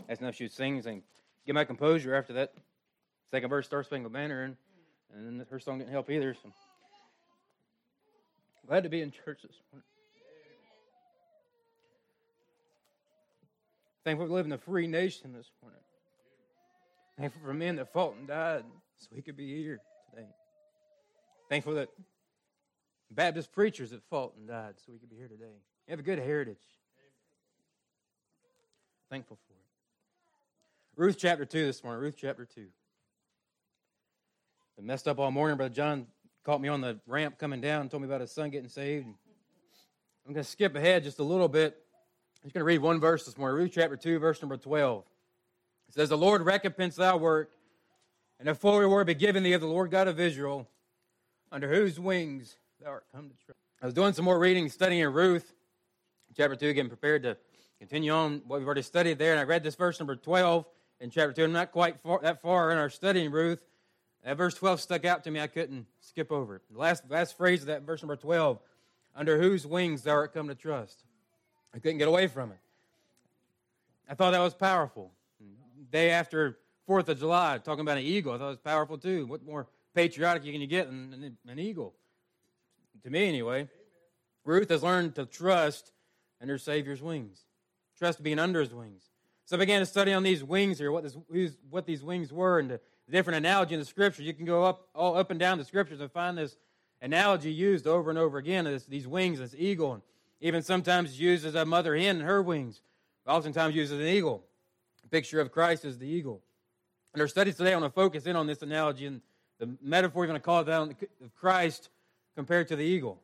Asked enough she would sing and get my composure after that second verse, Star Spangled Banner, and then her song didn't help either. So glad to be in church this morning. Thankful to live in a free nation this morning. Thankful for men that fought and died so we could be here today. Thankful that Baptist preachers that fought and died so we could be here today. We have a good heritage. Thankful for it. Ruth chapter 2 this morning. Ruth chapter 2. Been messed up all morning. Brother John caught me on the ramp coming down and told me about his son getting saved. I'm going to skip ahead just a little bit. I'm just going to read one verse this morning. Ruth chapter 2, verse number 12. It says, "The Lord recompense thy work, and a full reward be given thee of the Lord God of Israel, under whose wings thou art come to trust." I was doing some more reading, studying Ruth chapter 2, getting prepared to continue on what we've already studied there. And I read this verse number 12 in chapter 2. I'm not quite that far in our studying Ruth. That verse 12 stuck out to me. I couldn't skip over it. The last phrase of that verse number 12, "Under whose wings thou art come to trust." I couldn't get away from it. I thought that was powerful. Day after 4th of July, talking about an eagle, I thought it was powerful too. What more patriotic can you get than an eagle? To me, anyway. Ruth has learned to trust in her Savior's wings. Trust being under his wings. So I began to study on these wings here, what these wings were, and the different analogy in the Scriptures. You can go all up and down the Scriptures and find this analogy used over and over again, these wings, this eagle, and even sometimes used as a mother hen and her wings, oftentimes used as an eagle. A picture of Christ as the eagle. In our studies today, I want to focus in on this analogy and the metaphor, we're going to call it that, of Christ compared to the eagle.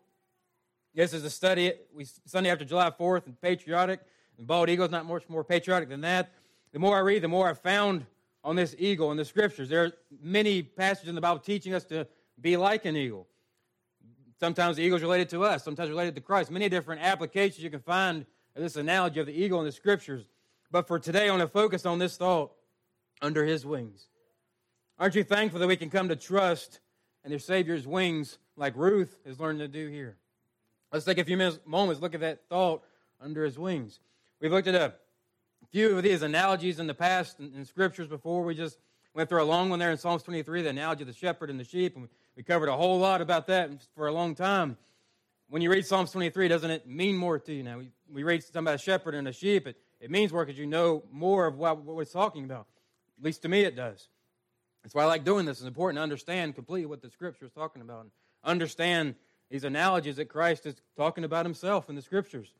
This is a study, Sunday after July 4th, and patriotic, and bald eagle is not much more patriotic than that. The more I read, the more I found on this eagle in the Scriptures. There are many passages in the Bible teaching us to be like an eagle. Sometimes the eagle is related to us, sometimes related to Christ. Many different applications you can find of this analogy of the eagle in the Scriptures. But for today, I want to focus on this thought, under his wings. Aren't you thankful that we can come to trust in their Savior's wings like Ruth is learning to do here? Let's take a few moments, look at that thought, under his wings. We've looked at a few of these analogies in the past in Scriptures before. We just went through a long one there in Psalms 23, the analogy of the shepherd and the sheep, and we covered a whole lot about that for a long time. When you read Psalms 23, doesn't it mean more to you now? We read something about a shepherd and a sheep. It means more because you know more of what it's talking about. At least to me it does. That's why I like doing this. It's important to understand completely what the Scripture is talking about and understand these analogies that Christ is talking about himself in the Scriptures.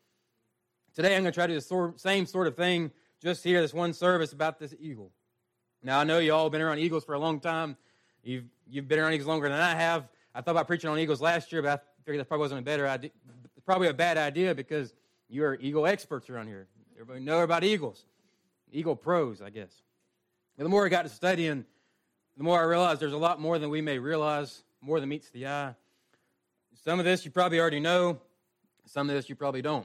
Today I'm going to try to do the same sort of thing just here, this one service about this eagle. Now I know you all have been around eagles for a long time. You've been around eagles longer than I have. I thought about preaching on eagles last year, but I figured that probably wasn't a better idea. Probably a bad idea because you're eagle experts around here. Everybody know about eagles. Eagle pros, I guess. And the more I got to studying, the more I realized there's a lot more than we may realize, more than meets the eye. Some of this you probably already know. Some of this you probably don't.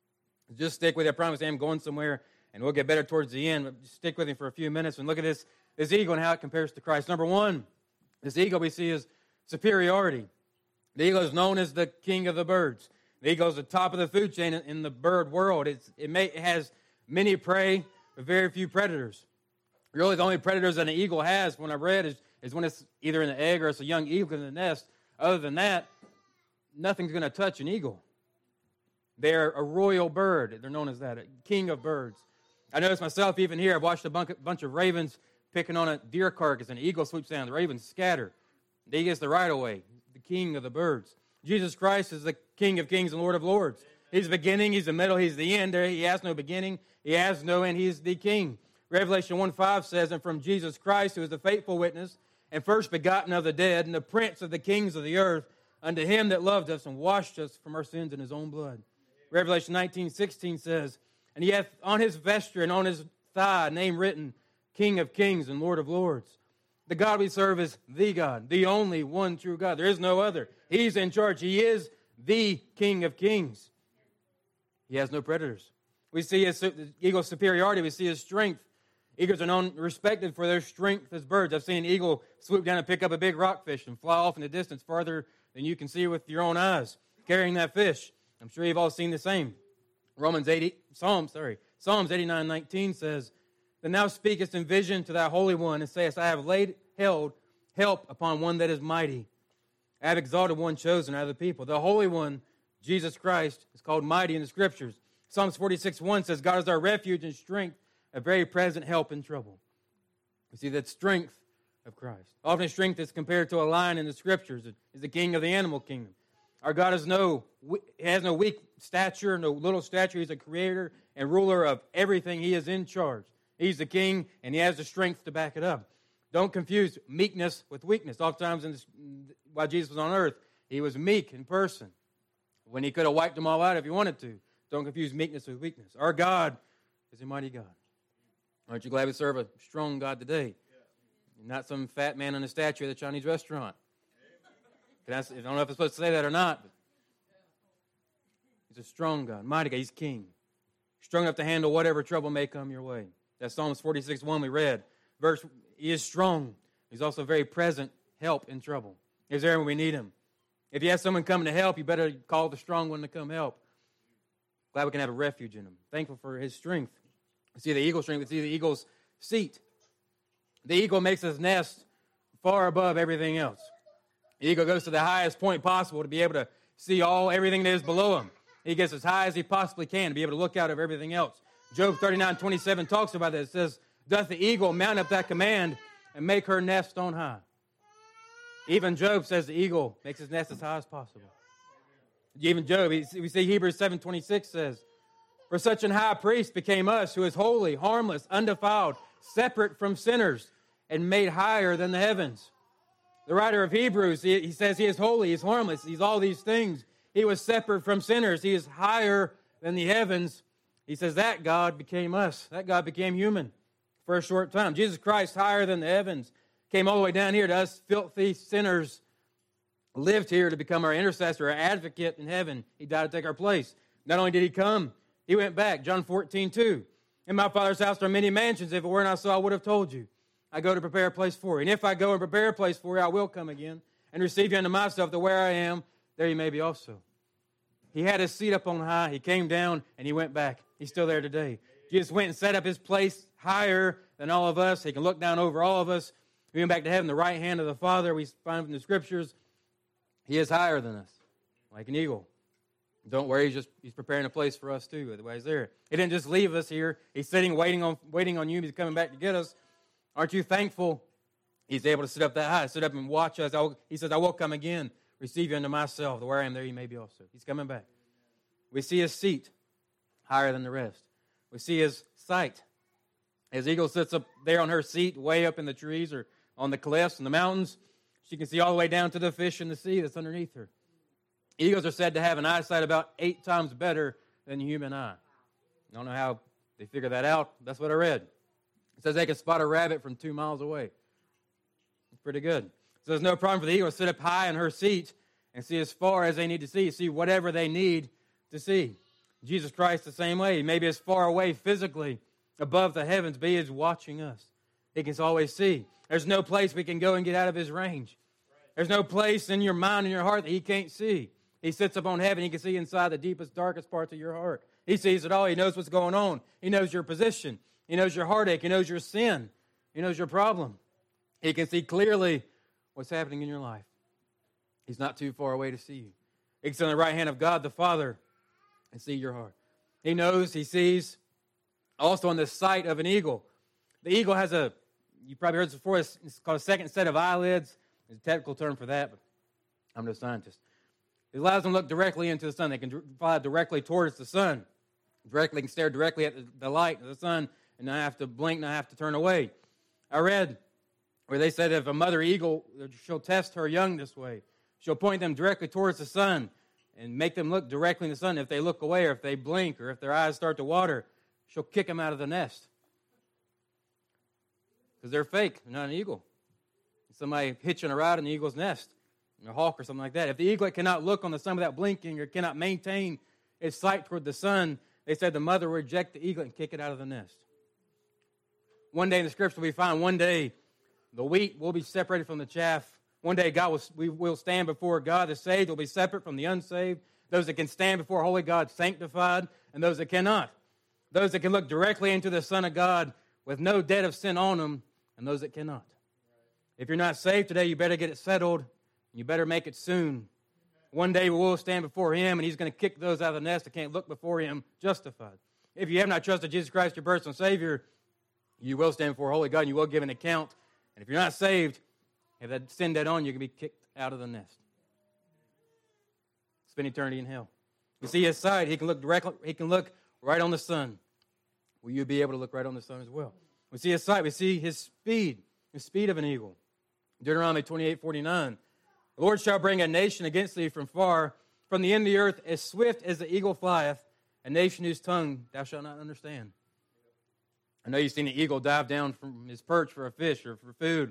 Just stick with it. I promise I'm going somewhere, and we'll get better towards the end. But just stick with me for a few minutes and look at this eagle and how it compares to Christ. Number one, this eagle we see is superiority. The eagle is known as the king of the birds. The eagle is the top of the food chain in the bird world. It has many prey, but very few predators. Really, the only predators that an eagle has, when I read, is when it's either in the egg or it's a young eagle in the nest. Other than that, nothing's going to touch an eagle. They're a royal bird. They're known as that, a king of birds. I noticed myself even here, I've watched a bunch of ravens picking on a deer carcass, and an eagle swoops down. The ravens scatter. He gets the right of way, the king of the birds. Jesus Christ is the King of kings and Lord of lords. He's the beginning, he's the middle, he's the end. He has no beginning, he has no end, he's the king. Revelation 1:5 says, "And from Jesus Christ, who is the faithful witness, and first begotten of the dead, and the prince of the kings of the earth, unto him that loved us and washed us from our sins in his own blood." Revelation 19:16 says, "And he hath on his vesture and on his thigh a name written, King of kings and Lord of lords." The God we serve is the God, the only one true God. There is no other. He's in charge. He is the King of kings. He has no predators. We see his eagle's superiority. We see his strength. Eagles are known, respected for their strength as birds. I've seen an eagle swoop down and pick up a big rockfish and fly off in the distance farther than you can see with your own eyes, carrying that fish. I'm sure you've all seen the same. Psalms 89:19 says, Then thou speakest in vision to thy Holy One, and sayest, I have held help upon one that is mighty. I have exalted one chosen out of the people. The Holy One, Jesus Christ, is called mighty in the Scriptures. Psalms 46:1 says, God is our refuge and strength, a very present help in trouble. We see that strength of Christ. Often strength is compared to a lion in the Scriptures. It is the king of the animal kingdom. Our God has no weak stature, no little stature. He's a creator and ruler of everything. He is in charge. He's the king, and he has the strength to back it up. Don't confuse meekness with weakness. Oftentimes, while Jesus was on earth, he was meek in person, when he could have wiped them all out if he wanted to. Don't confuse meekness with weakness. Our God is a mighty God. Aren't you glad we serve a strong God today? Not some fat man on a statue at a Chinese restaurant. I don't know if I'm supposed to say that or not, but he's a strong God, mighty God. He's king. Strong enough to handle whatever trouble may come your way. That's Psalms 46:1 we read. He is strong. He's also very present help in trouble. He's there when we need him. If you have someone coming to help, you better call the strong one to come help. Glad we can have a refuge in him. Thankful for his strength. We see the eagle's strength. We see the eagle's seat. The eagle makes his nest far above everything else. The eagle goes to the highest point possible to be able to see everything that is below him. He gets as high as he possibly can to be able to look out of everything else. Job 39:27 talks about this. It says, doth the eagle mount up that command and make her nest on high? Even Job says the eagle makes his nest as high as possible. Even Job, we see Hebrews 7:26 says, for such an high priest became us, who is holy, harmless, undefiled, separate from sinners, and made higher than the heavens. The writer of Hebrews, he says he is holy, he's harmless, he's all these things. He was separate from sinners. He is higher than the heavens. He says that God became us. That God became human for a short time. Jesus Christ, higher than the heavens, came all the way down here to us filthy sinners, lived here to become our intercessor, our advocate in heaven. He died to take our place. Not only did he come, he went back. John 14:2. In my Father's house are many mansions. If it were not so, I would have told you. I go to prepare a place for you. And if I go and prepare a place for you, I will come again and receive you unto myself, that where I am, there you may be also. He had his seat up on high. He came down and he went back. He's still there today. Jesus went and set up his place higher than all of us. He can look down over all of us. He went back to heaven, the right hand of the Father. We find from the Scriptures, he is higher than us, like an eagle. Don't worry, he's preparing a place for us too. Otherwise, there. He didn't just leave us here. He's sitting, waiting on you. He's coming back to get us. Aren't you thankful? He's able to sit up that high, sit up and watch us. He says, I will come again, receive you unto myself. Where I am, there you may be also. He's coming back. We see his seat higher than the rest. We see his sight. As eagle sits up there on her seat, way up in the trees or on the cliffs and the mountains, she can see all the way down to the fish in the sea that's underneath her. Eagles are said to have an eyesight about 8 times better than the human eye. I don't know how they figure that out. That's what I read. It says they can spot a rabbit from 2 miles away. It's pretty good. So there's no problem for the eagle to sit up high in her seat and see as far as they need to see whatever they need to see. Jesus Christ the same way. He may be as far away physically above the heavens, but he is watching us. He can always see. There's no place we can go and get out of his range. There's no place in your mind and your heart that he can't see. He sits up on heaven. He can see inside the deepest, darkest parts of your heart. He sees it all. He knows what's going on. He knows your position. He knows your heartache. He knows your sin. He knows your problem. He can see clearly what's happening in your life. He's not too far away to see you. He can sit on the right hand of God the Father and see your heart. He knows, he sees. Also on the sight of an eagle. The eagle has you probably heard this before, it's called a second set of eyelids. There's a technical term for that, but I'm no scientist. It allows them to look directly into the sun. They can fly directly towards the sun. They can stare directly at the light of the sun and not have to blink, not have to turn away. I read where they said if a mother eagle, she'll test her young this way. She'll point them directly towards the sun and make them look directly in the sun. If they look away or if they blink or if their eyes start to water, she'll kick them out of the nest. Because they're fake. They're not an eagle. Somebody hitching a ride in the eagle's nest, a hawk or something like that. If the eaglet cannot look on the sun without blinking or cannot maintain its sight toward the sun, they said the mother will reject the eaglet and kick it out of the nest. One day in the Scripture we find one day the wheat will be separated from the chaff. One day we will stand before God. The saved will be separate from the unsaved. Those that can stand before holy God sanctified, and those that cannot. Those that can look directly into the Son of God with no debt of sin on them, and those that cannot. If you're not saved today, you better get it settled. You better make it soon. One day we will stand before Him, and He's going to kick those out of the nest that can't look before Him justified. If you have not trusted Jesus Christ, your personal Savior, you will stand before holy God, and you will give an account. And if you're not saved, if that sin debt on you, can be kicked out of the nest. Spend eternity in hell. You see His sight, He can look directly, He can look right on the sun. Will you be able to look right on the sun as well? We see His sight, we see His speed of an eagle. Deuteronomy 28:49. The Lord shall bring a nation against thee from far, from the end of the earth, as swift as the eagle flieth, a nation whose tongue thou shalt not understand. I know you've seen an eagle dive down from his perch for a fish or for food.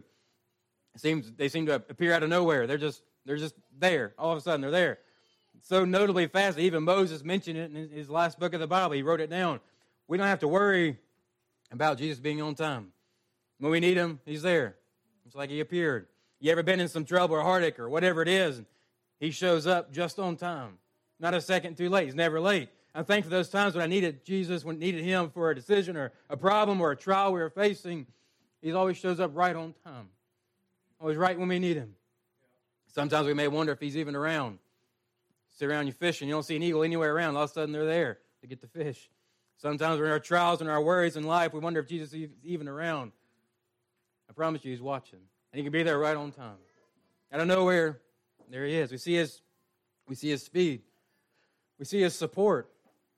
They seem to appear out of nowhere. They're just there. All of a sudden, they're there. So notably fast, even Moses mentioned it in his last book of the Bible. He wrote it down. We don't have to worry about Jesus being on time. When we need Him, He's there. It's like He appeared. You ever been in some trouble or heartache or whatever it is, and He shows up just on time. Not a second too late. He's never late. I'm thankful for those times when I needed Jesus, when I needed Him for a decision or a problem or a trial we were facing. He always shows up right on time. Always right when we need Him. Sometimes we may wonder if He's even around. Sit around, you fishing, you don't see an eagle anywhere around. All of a sudden they're there to get the fish. Sometimes in our trials and our worries in life, we wonder if Jesus is even around. I promise you, He's watching. And He can be there right on time. Out of nowhere, there He is. We see His speed. We see His support.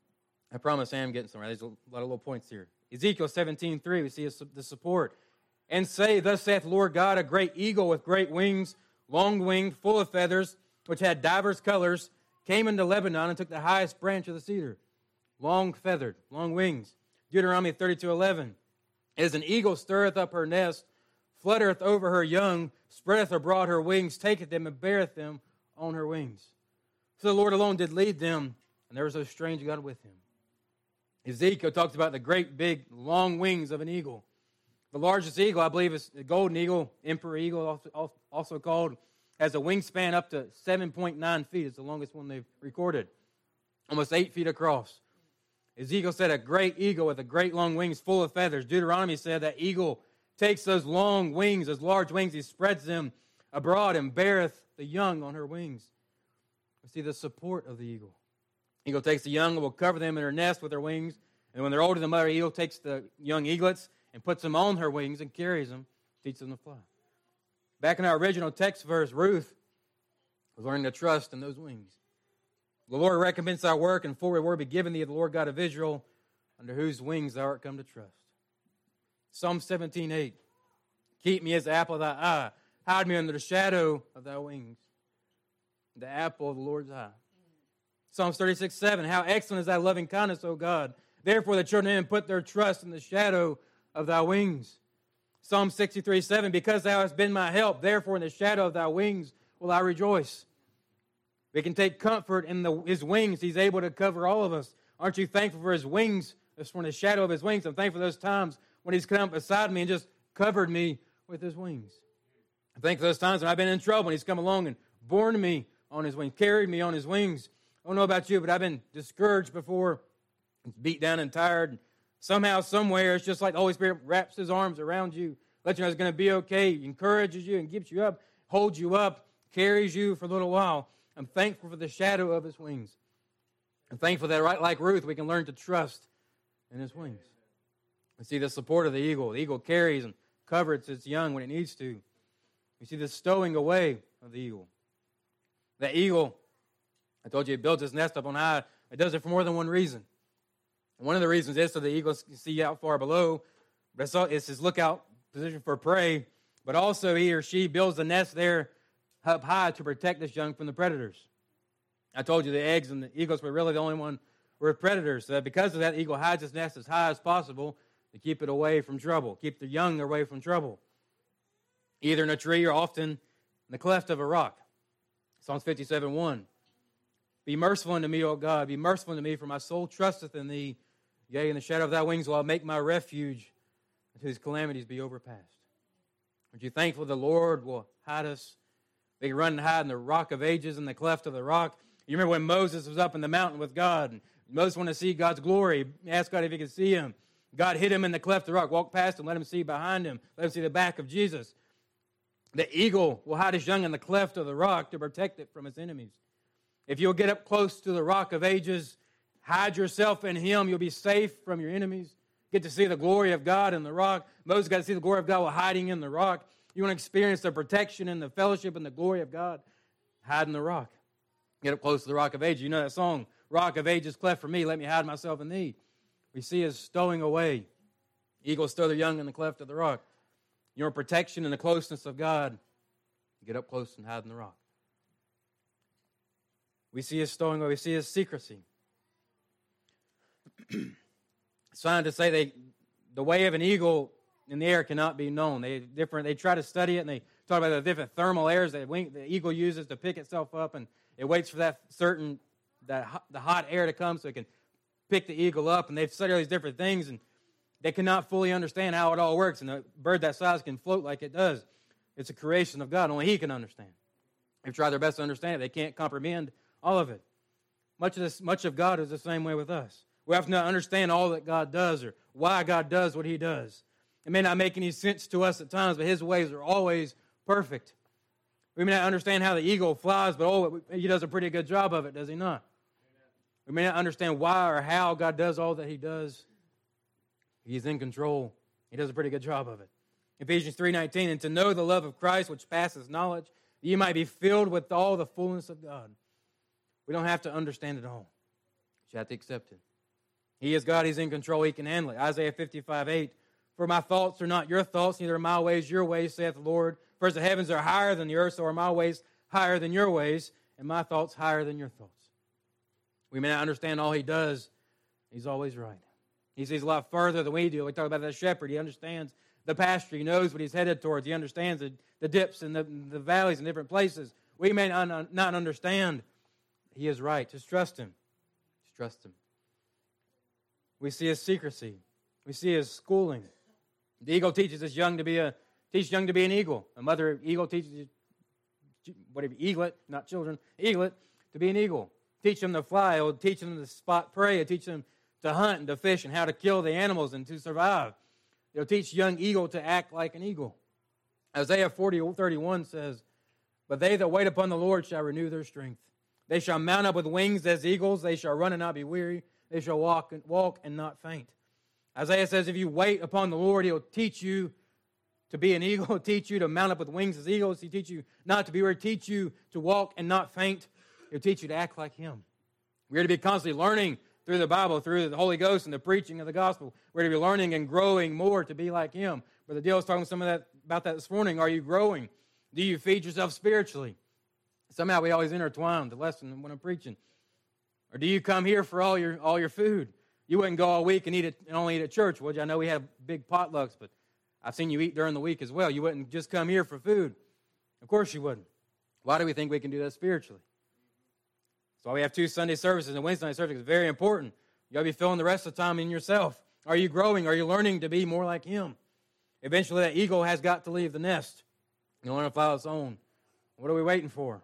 I promise I am getting somewhere. There's a lot of little points here. Ezekiel 17:3, we see the support. And say, thus saith the Lord God, a great eagle with great wings, long-winged, full of feathers, which had divers colors, came into Lebanon and took the highest branch of the cedar. Long-feathered, long wings. Deuteronomy 32:11. As an eagle stirreth up her nest, fluttereth over her young, spreadeth abroad her wings, taketh them and beareth them on her wings. So the Lord alone did lead them, and there was no strange God with Him. Ezekiel talks about the great, big, long wings of an eagle. The largest eagle, I believe, is the golden eagle, emperor eagle, also called, has a wingspan up to 7.9 feet. It's the longest one they've recorded. Almost 8 feet across. Ezekiel said a great eagle with a great long wings full of feathers. Deuteronomy said that eagle takes those long wings, those large wings, he spreads them abroad and beareth the young on her wings. We see the support of the eagle. Eagle takes the young and will cover them in her nest with her wings. And when they're older, the mother eagle takes the young eaglets and puts them on her wings and carries them, teaches them to fly. Back in our original text verse, Ruth was learning to trust in those wings. The Lord recompense our work, and full reward be given thee of the Lord God of Israel, under whose wings thou art come to trust. Psalm 17:8. Keep me as the apple of thy eye. Hide me under the shadow of thy wings. The apple of the Lord's eye. Psalms 36:7. How excellent is thy loving kindness, O God. Therefore the children of men put their trust in the shadow of thy wings. Psalm 63:7. Because thou hast been my help, therefore in the shadow of thy wings will I rejoice. We can take comfort in His wings. He's able to cover all of us. Aren't you thankful for His wings? Just from the shadow of His wings. I'm thankful for those times when He's come up beside me and just covered me with His wings. I'm thankful for those times when I've been in trouble and He's come along and borne me on His wings, carried me on His wings. I don't know about you, but I've been discouraged before, beat down and tired. Somehow, somewhere, it's just like the Holy Spirit wraps His arms around you, lets you know it's going to be okay, encourages you and keeps you up, holds you up, carries you for a little while. I'm thankful for the shadow of His wings. I'm thankful that, right like Ruth, we can learn to trust in His wings. We see the support of the eagle. The eagle carries and covers its young when it needs to. We see the stowing away of the eagle. The eagle, I told you, it builds its nest up on high. It does it for more than one reason. One of the reasons is so the eagle can see out far below. But it's his lookout position for prey. But also he or she builds the nest there up high to protect its young from the predators. I told you the eggs and the eagles were really the only one were predators. So that because of that, the eagle hides its nest as high as possible to keep it away from trouble, keep the young away from trouble. Either in a tree or often in the cleft of a rock. Psalms 57:1. Be merciful unto me, O God. Be merciful unto me, for my soul trusteth in thee. Yea, in the shadow of thy wings will I make my refuge, until his calamities be overpassed. Aren't you thankful the Lord will hide us? They can run and hide in the rock of ages, in the cleft of the rock. You remember when Moses was up in the mountain with God, and Moses wanted to see God's glory. He asked God if he could see Him. God hid him in the cleft of the rock, walked past him, let him see behind him, let him see the back of Jesus. The eagle will hide his young in the cleft of the rock to protect it from its enemies. If you'll get up close to the rock of ages, hide yourself in him, you'll be safe from your enemies. Get to see the glory of God in the rock. Moses got to see the glory of God while hiding in the rock. You want to experience the protection and the fellowship and the glory of God? Hide in the rock. Get up close to the rock of ages. You know that song, Rock of Ages, cleft for me, let me hide myself in thee. We see us stowing away. Eagles stow their young in the cleft of the rock. Your protection and the closeness of God. Get up close and hide in the rock. We see his stowing away. We see his secrecy. Scientists say the way of an eagle in the air cannot be known. They try to study it, and they talk about the different thermal airs that the eagle uses to pick itself up, and it waits for the hot air to come so it can pick the eagle up. And they've studied all these different things, and they cannot fully understand how it all works. And a bird that size can float like it does. It's a creation of God. Only he can understand. They've tried their best to understand it. They can't comprehend all of it. Much of God is the same way with us. We have to not understand all that God does or why God does what he does. It may not make any sense to us at times, but his ways are always perfect. We may not understand how the eagle flies, but he does a pretty good job of it, does he not? We may not understand why or how God does all that he does. He's in control. He does a pretty good job of it. Ephesians 3:19, and to know the love of Christ, which passes knowledge, that you might be filled with all the fullness of God. We don't have to understand it all. You have to accept it. He is God. He's in control. He can handle it. Isaiah 55:8, for my thoughts are not your thoughts, neither are my ways your ways, saith the Lord. For as the heavens are higher than the earth, so are my ways higher than your ways, and my thoughts higher than your thoughts. We may not understand all he does. He's always right. He sees a lot further than we do. We talk about that shepherd. He understands the pasture. He knows what he's headed towards. He understands the dips and the valleys in different places. We may not understand. He is right. Just trust him. Just trust him. We see his secrecy. We see his schooling. The eagle teaches his young to be an eagle. A mother eagle teaches eaglet, not children, eaglet, to be an eagle. Teach them to fly. It'll teach them to spot prey. It'll teach them to hunt and to fish and how to kill the animals and to survive. It'll teach young eagle to act like an eagle. Isaiah 40:31 says, but they that wait upon the Lord shall renew their strength. They shall mount up with wings as eagles. They shall run and not be weary. They shall walk and not faint. Isaiah says if you wait upon the Lord, he'll teach you to be an eagle. He'll teach you to mount up with wings as eagles. He'll teach you not to be weary. He'll teach you to walk and not faint. He'll teach you to act like him. We're to be constantly learning through the Bible, through the Holy Ghost and the preaching of the gospel. We're to be learning and growing more to be like him. Brother Dale was talking about that this morning. Are you growing? Do you feed yourself spiritually? Somehow we always intertwine the lesson when I'm preaching. Or do you come here for all your food? You wouldn't go all week and only eat at church, would you? I know we have big potlucks, but I've seen you eat during the week as well. You wouldn't just come here for food. Of course you wouldn't. Why do we think we can do that spiritually? So we have 2 Sunday services, and Wednesday night service is very important. You got to be filling the rest of the time in yourself. Are you growing? Are you learning to be more like him? Eventually that eagle has got to leave the nest. You'll learn to fly on its own. What are we waiting for?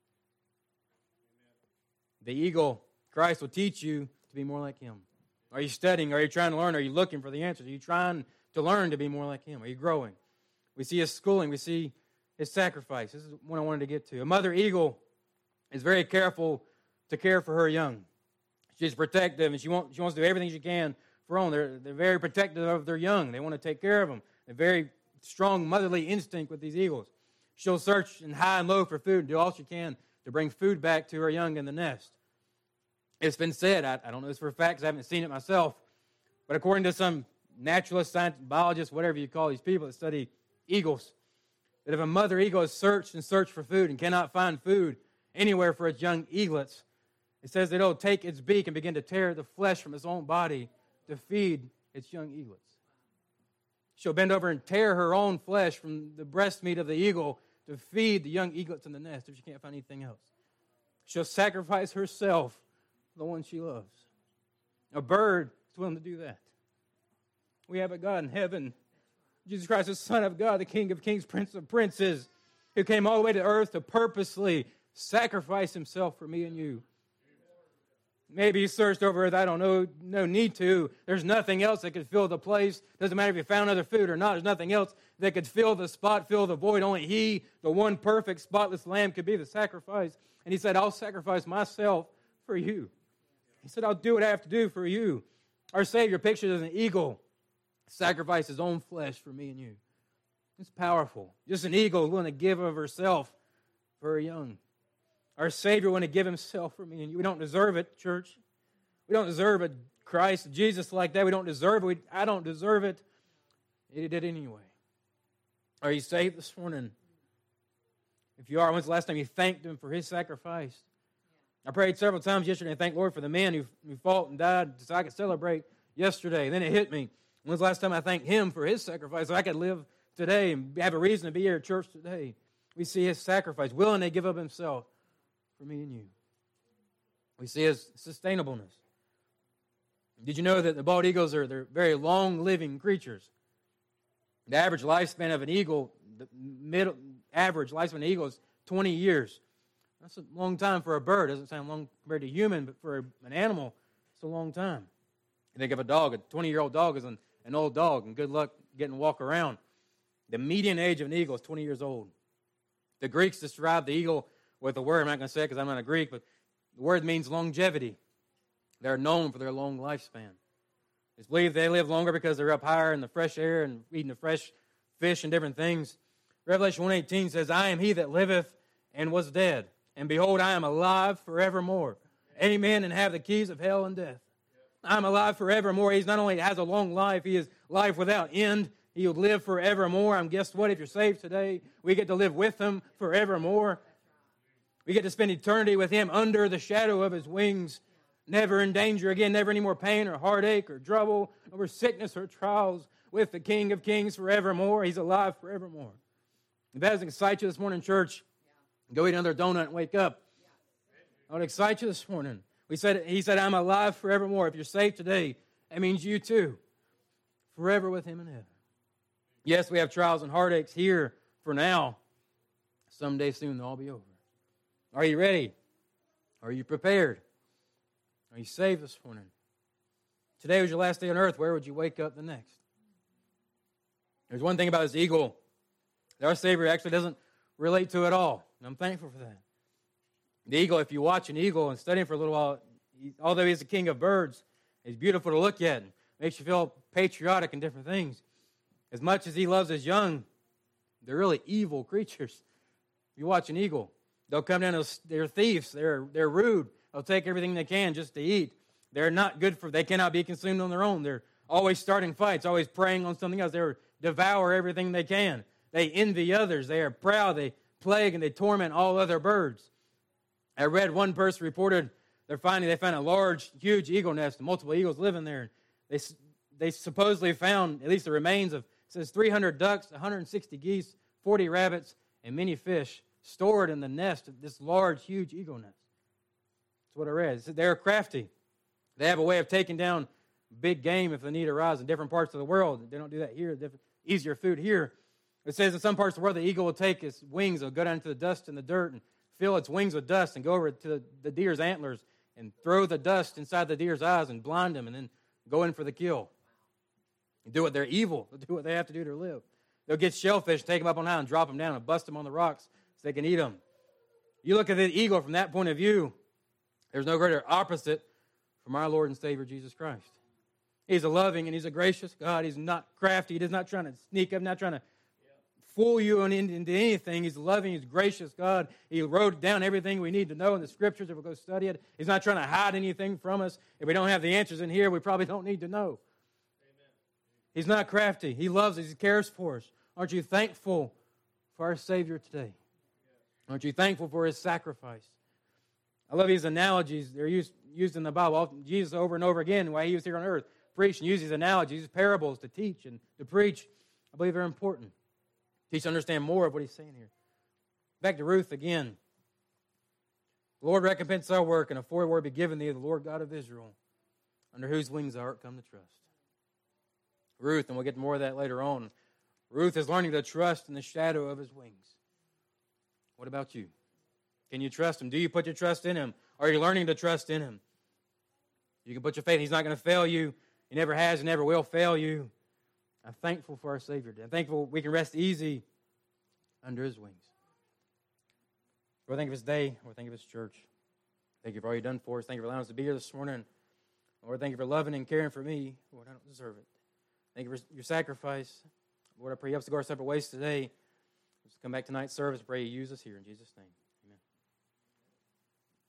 The eagle, Christ, will teach you to be more like him. Are you studying? Are you trying to learn? Are you looking for the answers? Are you trying to learn to be more like him? Are you growing? We see his schooling. We see his sacrifice. This is what I wanted to get to. A mother eagle is very careful to care for her young. She's protective, and she wants to do everything she can for her own. They're very protective of their young. They want to take care of them. A very strong motherly instinct with these eagles. She'll search and high and low for food and do all she can to bring food back to her young in the nest. It's been said, I don't know this for a fact because I haven't seen it myself, but according to some naturalists, scientists, biologists, whatever you call these people that study eagles, that if a mother eagle has searched and searched for food and cannot find food anywhere for its young eaglets, it says that it'll take its beak and begin to tear the flesh from its own body to feed its young eaglets. She'll bend over and tear her own flesh from the breast meat of the eagle to feed the young eaglets in the nest if she can't find anything else. She'll sacrifice herself for the one she loves. A bird is willing to do that. We have a God in heaven, Jesus Christ, the Son of God, the King of kings, Prince of princes, who came all the way to earth to purposely sacrifice himself for me and you. Maybe you searched over earth. I don't know. No need to. There's nothing else that could fill the place. Doesn't matter if you found other food or not. There's nothing else that could fill the spot, fill the void. Only He, the one perfect, spotless Lamb, could be the sacrifice. And He said, I'll sacrifice myself for you. He said, I'll do what I have to do for you. Our Savior, pictured as an eagle, sacrificed His own flesh for me and you. It's powerful. Just an eagle willing to give of herself for her young. Our Savior wanted to give Himself for me and you. We don't deserve it, church. We don't deserve a Christ, Jesus like that. We don't deserve it. I don't deserve it. He did it anyway. Are you saved this morning? If you are, when's the last time you thanked Him for His sacrifice? I prayed several times yesterday and thanked Lord for the man who fought and died so I could celebrate yesterday. And then it hit me. When's the last time I thanked Him for His sacrifice so I could live today and have a reason to be here at church today? We see His sacrifice, willing to give up Himself for me and you. We see His sustainableness. Did you know that the bald eagles they're very long-living creatures? The average lifespan of an eagle, average lifespan of an eagle is 20 years. That's a long time for a bird. It doesn't sound long compared to human, but for an animal, it's a long time. You think of a dog, a 20-year-old dog is an old dog, and good luck getting to walk around. The median age of an eagle is 20 years old. The Greeks described the eagle with a word. I'm not going to say it because I'm not a Greek, but the word means longevity. They're known for their long lifespan. It's believed they live longer because they're up higher in the fresh air and eating the fresh fish and different things. Revelation 1:18 says, I am He that liveth and was dead, and behold, I am alive forevermore. Amen, and have the keys of hell and death. I'm alive forevermore. He's not only has a long life, He is life without end. He'll live forevermore. And guess what? If you're saved today, we get to live with Him forevermore. We get to spend eternity with Him under the shadow of His wings, never in danger again, never any more pain or heartache or trouble or sickness or trials, with the King of Kings forevermore. He's alive forevermore. If that doesn't excite you this morning, church, go eat another donut and wake up. I would excite you this morning. He said, I'm alive forevermore. If you're saved today, that means you too, forever with Him in heaven. Yes, we have trials and heartaches here for now. Someday soon they'll all be over. Are you ready? Are you prepared? Are you saved this morning? Today was your last day on earth. Where would you wake up the next? There's one thing about this eagle that our Savior actually doesn't relate to at all. And I'm thankful for that. The eagle, if you watch an eagle and study him for a little while, although he's the king of birds, he's beautiful to look at and makes you feel patriotic and different things. As much as he loves his young, they're really evil creatures. You watch an eagle, they'll come down, they're thieves, they're rude, they'll take everything they can just to eat. They're not good they cannot be consumed on their own. They're always starting fights, always preying on something else. They devour everything they can. They envy others. They are proud. They plague and they torment all other birds. I read one person reported they found a large, huge eagle nest, and multiple eagles living there. They supposedly found at least the remains of, it says 300 ducks, 160 geese, 40 rabbits, and many fish stored in the nest of this large, huge eagle nest. That's what I read. It said they're crafty. They have a way of taking down big game if the need arises in different parts of the world. They don't do that here. Easier food here. It says in some parts of the world, the eagle will take its wings, it'll go down to the dust and the dirt and fill its wings with dust and go over to the deer's antlers and throw the dust inside the deer's eyes and blind them and then go in for the kill. Do what they're evil. They'll do what they have to do to live. They'll get shellfish, take them up on high and drop them down and bust them on the rocks so they can eat them. You look at the eagle from that point of view, there's no greater opposite from our Lord and Savior Jesus Christ. He's a loving and He's a gracious God. He's not crafty. He's not trying to sneak up, not trying to fool you into anything. He's a loving, He's a gracious God. He wrote down everything we need to know in the Scriptures if we'll go study it. He's not trying to hide anything from us. If we don't have the answers in here, we probably don't need to know. Amen. He's not crafty. He loves us. He cares for us. Aren't you thankful for our Savior today? Aren't you thankful for His sacrifice? I love these analogies. They're used in the Bible. Jesus over and over again while He was here on earth preached and used these analogies, these parables to teach and to preach. I believe they're important. Teach to understand more of what He's saying here. Back to Ruth again. The Lord recompense our work, and a foreword be given thee, the Lord God of Israel, under whose wings thou art come to trust. Ruth, and we'll get more of that later on. Ruth is learning to trust in the shadow of His wings. What about you? Can you trust Him? Do you put your trust in Him? Are you learning to trust in Him? You can put your faith. He's not going to fail you. He never has and never will fail you. I'm thankful for our Savior. I'm thankful we can rest easy under His wings. Lord, thank you for this day. Lord, thank you for this church. Thank you for all you've done for us. Thank you for allowing us to be here this morning. Lord, thank you for loving and caring for me. Lord, I don't deserve it. Thank you for your sacrifice. Lord, I pray you help us to go our separate ways today. Let's come back tonight's service. Pray you use us here in Jesus' name.